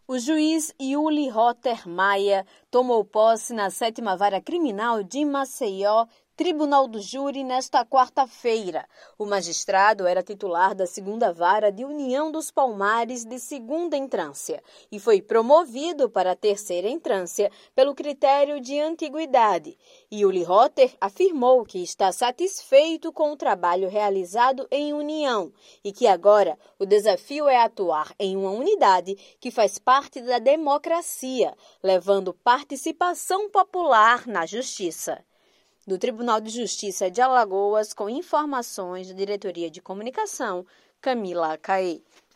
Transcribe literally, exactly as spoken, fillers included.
O juiz Yuli Rotter Maia tomou posse na sétima Vara Criminal de Maceió, Tribunal do Júri, nesta quarta-feira. O magistrado era titular da segunda Vara de União dos Palmares de segunda entrância e foi promovido para a terceira entrância pelo critério de antiguidade. Yuli Rotter afirmou que está satisfeito com o trabalho realizado em união e que agora o desafio é atuar em uma unidade que faz parte da democracia, levando participação popular na justiça. Do Tribunal de Justiça de Alagoas, com informações da Diretoria de Comunicação, Camila Caê.